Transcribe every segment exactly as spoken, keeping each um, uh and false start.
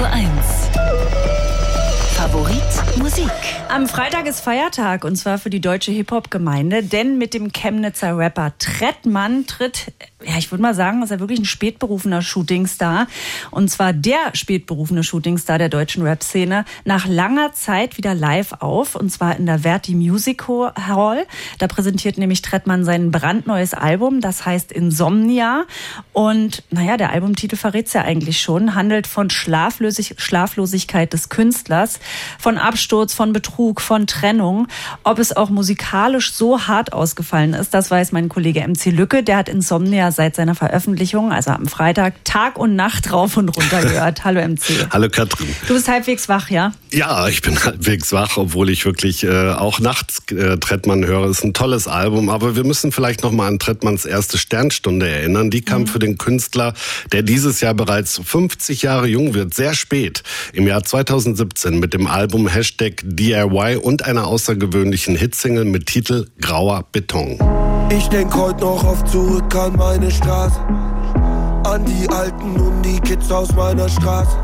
eins. Favorit Musik. Am Freitag ist Feiertag und zwar für die deutsche Hip-Hop-Gemeinde, denn mit dem Chemnitzer Rapper Trettmann tritt, ja ich würde mal sagen, ist er wirklich ein spätberufener Shootingstar und zwar der spätberufene Shootingstar der deutschen Rap-Szene nach langer Zeit wieder live auf und zwar in der Verti Music Hall. Da präsentiert nämlich Trettmann sein brandneues Album, das heißt Insomnia und naja, der Albumtitel verrät's ja eigentlich schon, handelt von Schlaflosig- Schlaflosigkeit des Künstlers, von Absturz, von Betrug, von Trennung. Ob es auch musikalisch so hart ausgefallen ist, das weiß mein Kollege M C Lücke. Der hat Insomnia seit seiner Veröffentlichung, also am Freitag, Tag und Nacht rauf und runter gehört. Hallo M C. Hallo Katrin. Du bist halbwegs wach, ja? Ja, ich bin halbwegs wach, obwohl ich wirklich äh, auch nachts äh, Trettmann höre. Es ist ein tolles Album, aber wir müssen vielleicht noch mal an Trettmanns erste Sternstunde erinnern. Die kam mhm. für den Künstler, der dieses Jahr bereits fünfzig Jahre jung wird, sehr spät. Im Jahr zweitausendsiebzehn mit dem Album Hashtag D I Y und einer außergewöhnlichen Hitsingle mit Titel Grauer Beton. Ich denk heute noch oft zurück an meine Straße, an die Alten und die Kids aus meiner Straße.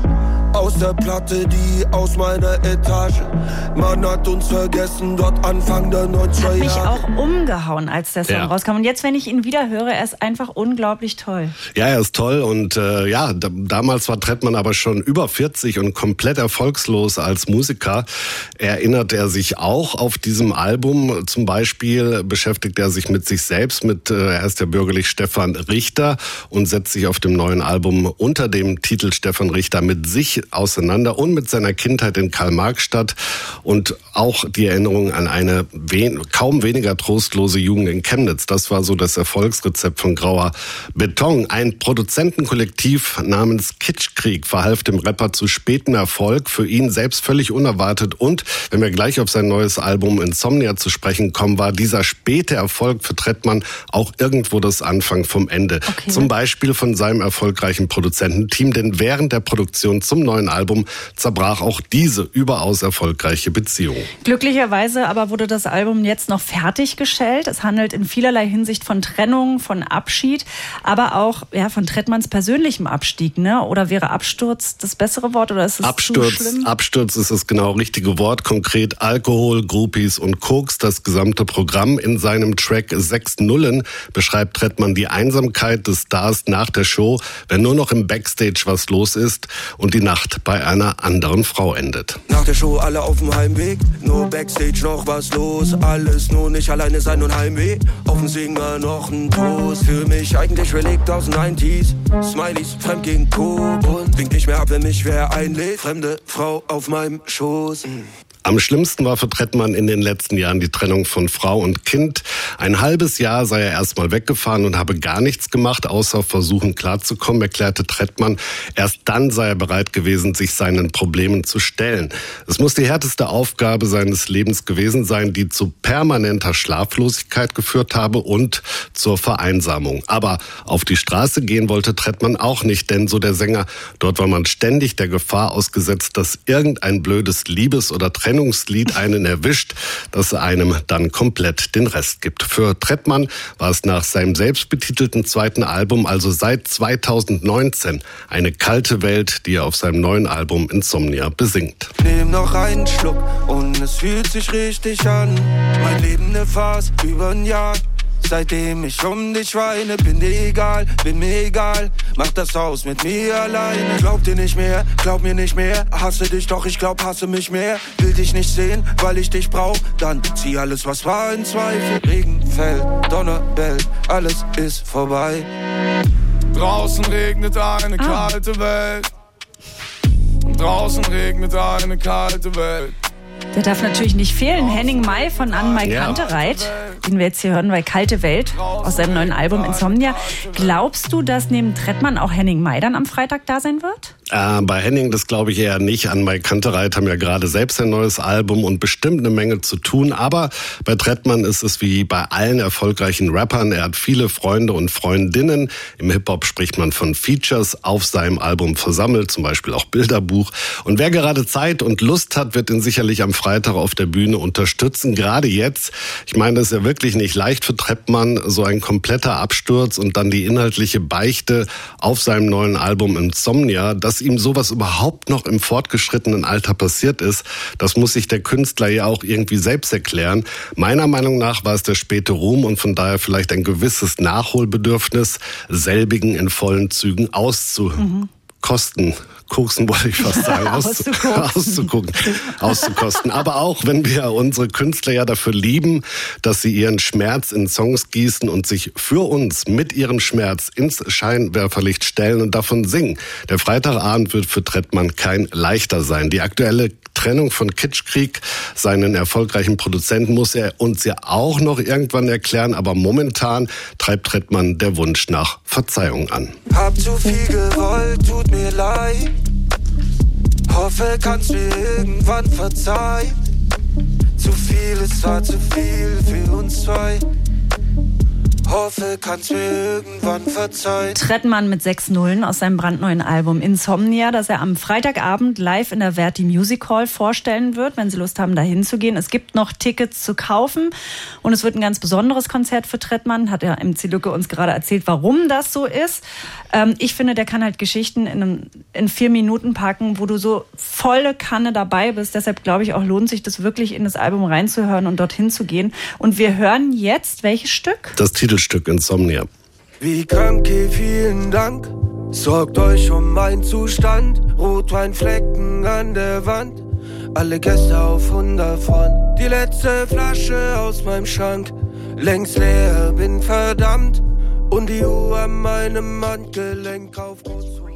Aus der Platte, die aus meiner Etage. Man hat uns vergessen, dort Anfang der neunziger Jahre. Hat mich auch umgehauen, als der Song ja. rauskam. Und jetzt, wenn ich ihn wieder höre, er ist einfach unglaublich toll. Ja, er ist toll und äh, ja, da, damals war Trettmann aber schon über vierzig und komplett erfolgslos als Musiker. Erinnert er sich auch auf diesem Album. Zum Beispiel beschäftigt er sich mit sich selbst, mit, äh, er ist ja bürgerlich Stefan Richter und setzt sich auf dem neuen Album unter dem Titel Stefan Richter mit sich auseinander und mit seiner Kindheit in Karl-Marx-Stadt und auch die Erinnerung an eine wen- kaum weniger trostlose Jugend in Chemnitz. Das war so das Erfolgsrezept von Grauer Beton. Ein Produzentenkollektiv namens Kitschkrieg verhalf dem Rapper zu spätem Erfolg, für ihn selbst völlig unerwartet und, wenn wir gleich auf sein neues Album Insomnia zu sprechen kommen, war dieser späte Erfolg für Trettmann auch irgendwo das Anfang vom Ende. Okay. Zum Beispiel von seinem erfolgreichen Produzententeam, denn während der Produktion zum neuen Album zerbrach auch diese überaus erfolgreiche Beziehung. Glücklicherweise aber wurde das Album jetzt noch fertiggestellt. Es handelt in vielerlei Hinsicht von Trennung, von Abschied, aber auch ja, von Trettmanns persönlichem Abstieg, ne? Oder wäre Absturz das bessere Wort oder ist es Absturz, zu schlimm? Absturz ist das genau richtige Wort. Konkret Alkohol, Groupies und Koks, das gesamte Programm. In seinem Track Sechs Nullen beschreibt Trettmann die Einsamkeit des Stars nach der Show, wenn nur noch im Backstage was los ist und die Nacht bei einer anderen Frau endet. Nach der Show alle auf dem Heimweg, nur Backstage noch was los. Alles nur nicht alleine sein und Heimweh. Auf dem Singer noch ein Toast. Für mich eigentlich Relikt aus den neunziger. Smileys, fremd gegen Coop und winkt nicht mehr ab, wenn mich wer einlädt. Fremde Frau auf meinem Schoß. Am schlimmsten war für Trettmann in den letzten Jahren die Trennung von Frau und Kind. Ein halbes Jahr sei er erstmal weggefahren und habe gar nichts gemacht, außer versuchen klarzukommen, erklärte Trettmann. Erst dann sei er bereit gewesen, sich seinen Problemen zu stellen. Es muss die härteste Aufgabe seines Lebens gewesen sein, die zu permanenter Schlaflosigkeit geführt habe und zur Vereinsamung. Aber auf die Straße gehen wollte Trettmann auch nicht, denn so der Sänger, dort war man ständig der Gefahr ausgesetzt, dass irgendein blödes Liebes- oder Trennungslied einen erwischt, das einem dann komplett den Rest gibt. Für Trettmann war es nach seinem selbstbetitelten zweiten Album, also seit zweitausendneunzehn, eine kalte Welt, die er auf seinem neuen Album Insomnia besingt. Nehm noch einen Schluck und es fühlt sich richtig an. Mein Leben eine Phase über ein Jahr. Seitdem ich um dich weine, bin dir egal, bin mir egal. Mach das aus mit mir alleine. Glaub dir nicht mehr, glaub mir nicht mehr. Hasse dich doch, ich glaub, hasse mich mehr. Will dich nicht sehen, weil ich dich brauch. Dann zieh alles, was war, in Zweifel. Regen fällt, Donner bellt, alles ist vorbei. Draußen regnet eine ah. kalte Welt. Draußen regnet eine kalte Welt. Der darf natürlich nicht fehlen. Henning Mai von Anne-Mai Ja. Kantereit, den wir jetzt hier hören bei Kalte Welt aus seinem neuen Album Insomnia. Glaubst du, dass neben Trettmann auch Henning Mai dann am Freitag da sein wird? Äh, bei Henning, das glaube ich eher nicht. Anne-Mai Kantereit haben ja gerade selbst ein neues Album und bestimmt eine Menge zu tun. Aber bei Trettmann ist es wie bei allen erfolgreichen Rappern. Er hat viele Freunde und Freundinnen. Im Hip-Hop spricht man von Features auf seinem Album versammelt, zum Beispiel auch Bilderbuch. Und wer gerade Zeit und Lust hat, wird ihn sicherlich am am Freitag auf der Bühne unterstützen. Gerade jetzt, ich meine, das ist ja wirklich nicht leicht für Trettmann, so ein kompletter Absturz und dann die inhaltliche Beichte auf seinem neuen Album Insomnia, dass ihm sowas überhaupt noch im fortgeschrittenen Alter passiert ist, das muss sich der Künstler ja auch irgendwie selbst erklären. Meiner Meinung nach war es der späte Ruhm und von daher vielleicht ein gewisses Nachholbedürfnis, selbigen in vollen Zügen auszukosten. Mhm. Koksen wollte ich fast sagen, auszugucken, auszukosten. Aber auch, wenn wir unsere Künstler ja dafür lieben, dass sie ihren Schmerz in Songs gießen und sich für uns mit ihrem Schmerz ins Scheinwerferlicht stellen und davon singen. Der Freitagabend wird für Trettmann kein leichter sein. Die aktuelle Trennung von Kitschkrieg, seinen erfolgreichen Produzenten, muss er uns ja auch noch irgendwann erklären. Aber momentan treibt Trettmann der Wunsch nach Verzeihung an. Hab zu viel gewollt, tut mir leid. Hoffe, kannst mir irgendwann verzeihen. Zu viel, es war zu viel für uns zwei. Hoffe, kannst mir irgendwann verzeihen. Trettmann mit sechs Nullen aus seinem brandneuen Album Insomnia, das er am Freitagabend live in der Verdi Music Hall vorstellen wird, wenn Sie Lust haben, da hinzugehen. Es gibt noch Tickets zu kaufen und es wird ein ganz besonderes Konzert für Trettmann. Hat ja M C Lücke uns gerade erzählt, warum das so ist. Ähm, ich finde, der kann halt Geschichten in, einem, in vier Minuten packen, wo du so volle Kanne dabei bist. Deshalb glaube ich auch, lohnt sich das wirklich in das Album reinzuhören und dorthin zu gehen. Und wir hören jetzt welches Stück? Das Titelstück Insomnia. Wie Kranke, vielen Dank. Sorgt euch um meinen Zustand. Rotweinflecken an der Wand. Alle Gäste auf hundert Front. Die letzte Flasche aus meinem Schrank. Längst leer, bin verdammt. Und die Uhr an meinem Handgelenk auf Groß.